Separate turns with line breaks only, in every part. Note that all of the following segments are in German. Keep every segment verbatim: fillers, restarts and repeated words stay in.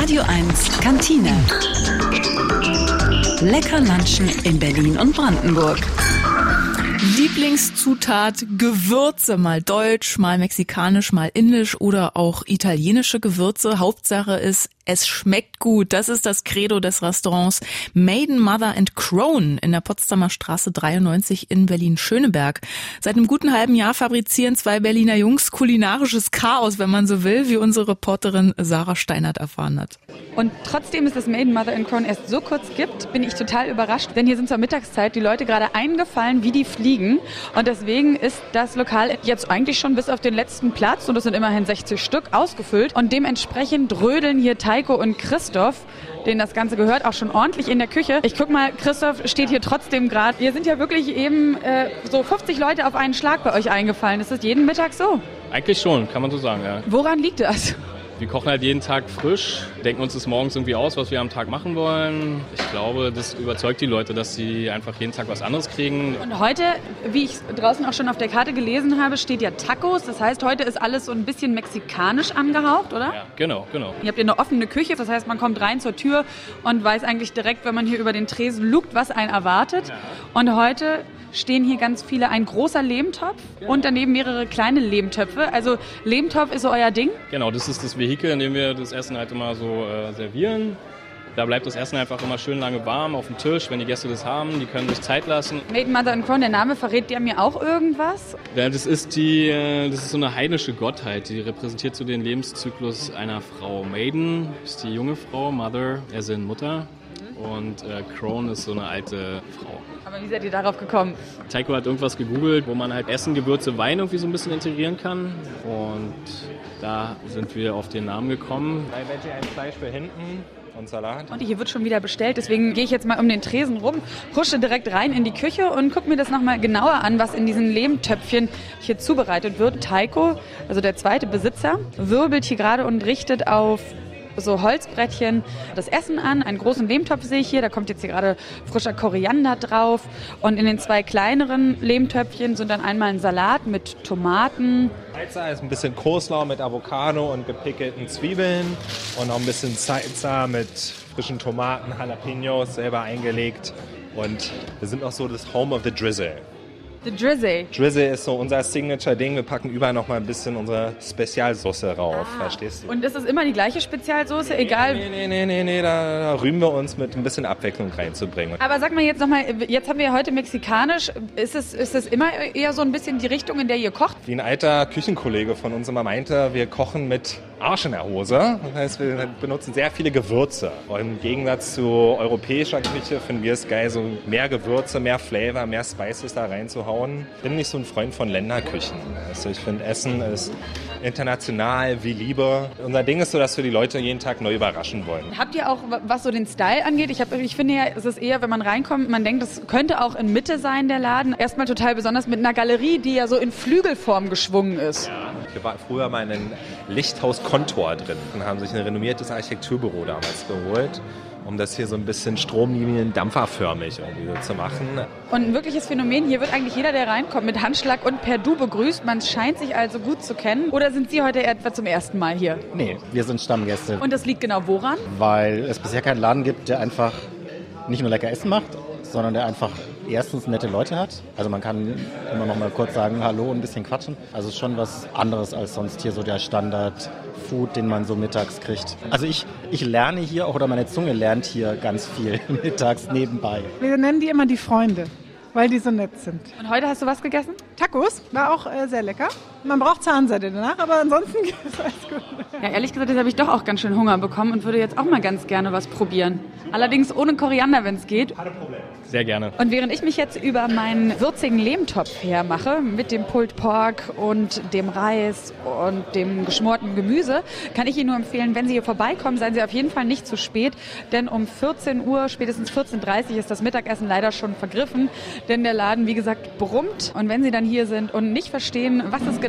Radio eins Kantine. Lecker Lunchen in Berlin und Brandenburg.
Lieblingszutat Gewürze, mal deutsch, mal mexikanisch, mal indisch oder auch italienische Gewürze. Hauptsache ist, es schmeckt gut. Das ist das Credo des Restaurants Maiden, Mother and Crown in der Potsdamer Straße dreiundneunzig in Berlin-Schöneberg. Seit einem guten halben Jahr fabrizieren zwei Berliner Jungs kulinarisches Chaos, wenn man so will, wie unsere Reporterin Sarah Steinert erfahren hat.
Und trotzdem es das Maiden, Mother and Crown erst so kurz gibt, bin ich total überrascht, denn hier sind zur Mittagszeit die Leute gerade eingefallen, wie die fliegen. Und deswegen ist das Lokal jetzt eigentlich schon bis auf den letzten Platz, und das sind immerhin sechzig Stück, ausgefüllt. Und dementsprechend rödeln hier Taiko und Christoph, denen das Ganze gehört, auch schon ordentlich in der Küche. Ich guck mal, Christoph steht hier trotzdem gerade. Hier sind ja wirklich eben äh, so fünfzig Leute auf einen Schlag bei euch eingefallen. Ist das jeden Mittag so?
Eigentlich schon, kann man so sagen, ja.
Woran liegt das?
Wir kochen halt jeden Tag frisch, denken uns das morgens irgendwie aus, was wir am Tag machen wollen. Ich glaube, das überzeugt die Leute, dass sie einfach jeden Tag was anderes kriegen.
Und heute, wie ich draußen auch schon auf der Karte gelesen habe, steht ja Tacos. Das heißt, heute ist alles so ein bisschen mexikanisch angehaucht, oder?
Ja, genau, genau.
Ihr habt ja eine offene Küche, das heißt, man kommt rein zur Tür und weiß eigentlich direkt, wenn man hier über den Tresen lugt, was einen erwartet. Ja. Und heute stehen hier ganz viele, ein großer Lehmtopf genau. Und daneben mehrere kleine Lehmtöpfe. Also Lehmtopf ist so euer Ding?
Genau, das ist das Vehikel, in dem wir das Essen halt immer so äh, servieren. Da bleibt das Essen einfach immer schön lange warm auf dem Tisch, wenn die Gäste das haben. Die können sich Zeit lassen.
Maiden, Mother and Crown, der Name verrät der mir auch irgendwas?
Ja, das ist die, das ist so eine heidnische Gottheit. Die repräsentiert so den Lebenszyklus einer Frau. Maiden ist die junge Frau, Mother, also Mutter. Und äh, Crown ist so eine alte Frau.
Aber wie seid ihr darauf gekommen?
Taiko hat irgendwas gegoogelt, wo man halt Essen, Gewürze, Wein irgendwie so ein bisschen integrieren kann. Und da sind wir auf den Namen gekommen.
Drei Veggie, ein Fleisch für hinten und Salat.
Und hier wird schon wieder bestellt, deswegen gehe ich jetzt mal um den Tresen rum, husche direkt rein in die Küche und gucke mir das nochmal genauer an, was in diesen Lehmtöpfchen hier zubereitet wird. Taiko, also der zweite Besitzer, wirbelt hier gerade und richtet auf so Holzbrettchen das Essen an. Einen großen Lehmtopf sehe ich hier, da kommt jetzt hier gerade frischer Koriander drauf. Und in den zwei kleineren Lehmtöpfchen sind dann einmal ein Salat mit Tomaten.
Salsa ist ein bisschen Coleslaw mit Avocado und gepickelten Zwiebeln und noch ein bisschen Salsa mit frischen Tomaten, Jalapenos selber eingelegt. Und wir sind auch so das Home of the Drizzle.
The Drizzle.
Drizzle ist so unser Signature-Ding. Wir packen überall noch mal ein bisschen unsere Spezialsoße rauf, ah. Verstehst du?
Und ist es immer die gleiche Spezialsoße, egal?
Nee, nee, nee, nee, nee, da, da rühmen wir uns mit ein bisschen Abwechslung reinzubringen.
Aber sag mal jetzt nochmal, jetzt haben wir ja heute mexikanisch. Ist es, ist es immer eher so ein bisschen die Richtung, in der ihr kocht?
Wie ein alter Küchenkollege von uns immer meinte, wir kochen mit Arsch in der Hose. Das heißt, wir benutzen sehr viele Gewürze. Und im Gegensatz zu europäischer Küche finden wir es geil, so mehr Gewürze, mehr Flavor, mehr Spices da reinzuhauen. Ich bin nicht so ein Freund von Länderküchen. Also ich finde, Essen ist international wie Liebe. Unser Ding ist so, dass wir die Leute jeden Tag neu überraschen wollen.
Habt ihr auch, was so den Style angeht, ich, hab, ich finde ja, es ist eher, wenn man reinkommt, man denkt, das könnte auch in Mitte sein, der Laden. Erstmal total besonders mit einer Galerie, die ja so in Flügelform geschwungen ist.
Ja. Hier war früher mal ein Lichthaus Kontor drin und haben sich ein renommiertes Architekturbüro damals geholt, um das hier so ein bisschen stromlinien dampferförmig irgendwie so zu machen.
Und ein wirkliches Phänomen, hier wird eigentlich jeder, der reinkommt, mit Handschlag und per Du begrüßt. Man scheint sich also gut zu kennen. Oder sind Sie heute etwa zum ersten Mal hier?
Nee, wir sind Stammgäste.
Und das liegt genau woran?
Weil es bisher keinen Laden gibt, der einfach nicht nur lecker Essen macht, sondern der einfach erstens nette Leute hat. Also man kann immer noch mal kurz sagen, hallo und ein bisschen quatschen. Also es ist schon was anderes als sonst hier so der Standard-Food, den man so mittags kriegt. Also ich, ich lerne hier auch, oder meine Zunge lernt hier ganz viel mittags nebenbei.
Wir nennen die immer die Freunde, weil die so nett sind.
Und heute hast du was gegessen?
Tacos, war auch äh, sehr lecker. Man braucht Zahnseide danach, aber ansonsten ist alles gut.
Ja, ehrlich gesagt, jetzt habe ich doch auch ganz schön Hunger bekommen und würde jetzt auch mal ganz gerne was probieren. Allerdings ohne Koriander, wenn es geht.
Kein Problem.
Sehr gerne.
Und während ich mich jetzt über meinen würzigen Lehmtopf hermache, mit dem Pulled Pork und dem Reis und dem geschmorten Gemüse, kann ich Ihnen nur empfehlen, wenn Sie hier vorbeikommen, seien Sie auf jeden Fall nicht zu spät, denn um vierzehn Uhr, spätestens vierzehn Uhr dreißig ist das Mittagessen leider schon vergriffen, denn der Laden, wie gesagt, brummt. Und wenn Sie dann hier sind und nicht verstehen, was es genau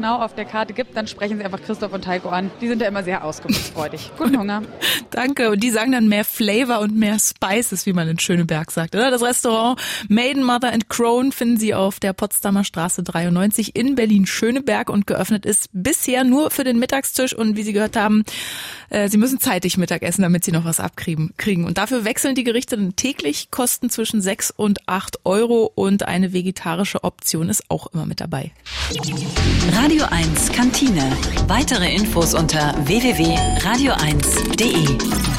genau auf der Karte gibt, dann sprechen Sie einfach Christoph und Heiko an. Die sind ja immer sehr auskunftsfreudig. Guten Hunger.
Danke. Und die sagen dann mehr Flavor und mehr Spices, wie man in Schöneberg sagt, oder? Das Restaurant Maiden, Mother and Crone finden Sie auf der Potsdamer Straße dreiundneunzig in Berlin-Schöneberg und geöffnet ist bisher nur für den Mittagstisch. Und wie Sie gehört haben, äh, Sie müssen zeitig Mittag essen, damit Sie noch was abkriegen. kriegen. Und dafür wechseln die Gerichte dann täglich, kosten zwischen sechs und acht Euro und eine vegetarische Option ist auch immer mit dabei.
Radio eins Kantine. Weitere Infos unter w w w punkt radio eins punkt d e.